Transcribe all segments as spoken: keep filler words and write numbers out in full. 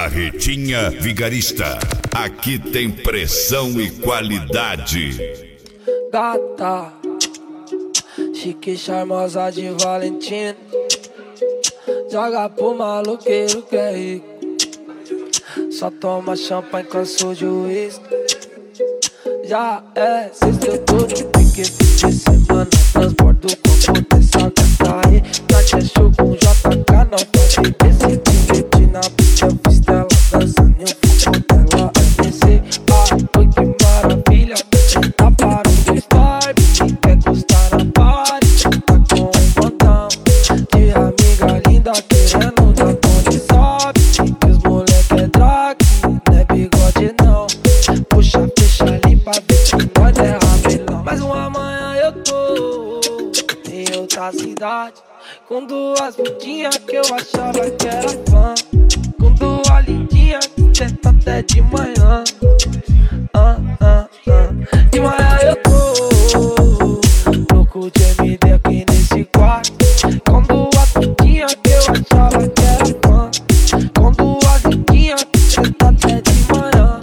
Barretinha Vigarista. Aqui tem pressão e qualidade. Gata, chique charmosa de Valentina, joga pro maluqueiro que é rico. Só toma champanhe com suco de uísque. Já é sexta, eu tô de pique. Fim de semana, transbordo com poder. Só gata aí, Tati é show com J K. Não pode descer, divertir na pista. Eu fiz dela dançando e eu fui com dela é descer. Ah, oi que maravilha. Tá parando o start, quer gostar na party. Tá com um montão de amiga linda querendo dar tone. Sobe, que os moleque é drag, não é bigode não. Puxa, fecha ali pra ver que nós é ramelão. Mas uma manhã eu tô em outra cidade, com duas mudinhas que eu achava que era fã. Com duas lindinhas que tenta até de manhã. ah, ah, ah. De manhã eu tô louco de M D aqui nesse quarto, com duas mudinhas que eu achava que era fã. Com duas lindinhas que tenta até de manhã.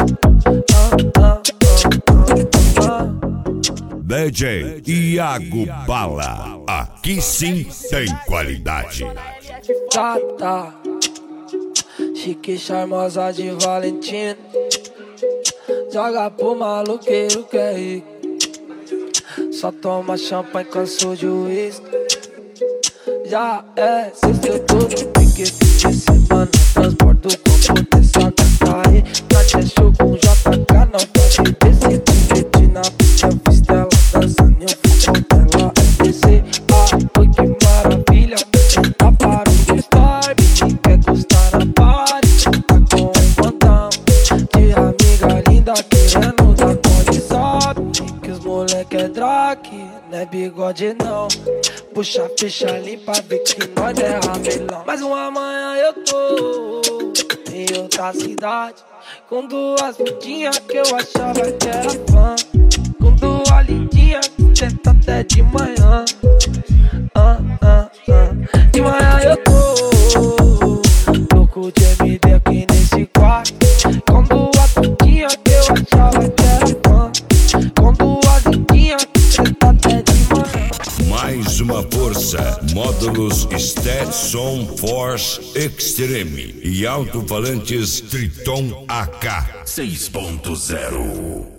D J Iago Bala, aqui sim tem qualidade. Gata, chique charmosa de Valentina, joga pro maluqueiro que é rico. Só toma champanhe com suco de uísque. Já é sexta, eu tô de pique. Fim de semana, transbordo com poder. Só gata aí, Tati é show com J K. Não pode descer, divertir na pista. Eu fiz dela dançando e eu fui com dela é descer. Ah, oi que maravilha. Tá parando o start, quer gostar na party. Tá com um montão de amiga linda querendo dar tone. Sobe, que os moleque é drag, não é bigode não. Puxa, fecha ali pra ver que nós é ramelão. Mas uma manhã eu tô em outra cidade, com duas mudinhas que eu achava que era fã. Com duas lindinhas que tenta até de manhã. ah, ah, ah. De manhã eu tô louco de M D aqui nesse quarto, com duas mudinhas que eu achava que era fã. Com duas lindinhas que tenta até de manhã. Mais uma força, módulos Stetson Force Extreme e alto-falantes Triton A K seis ponto zero.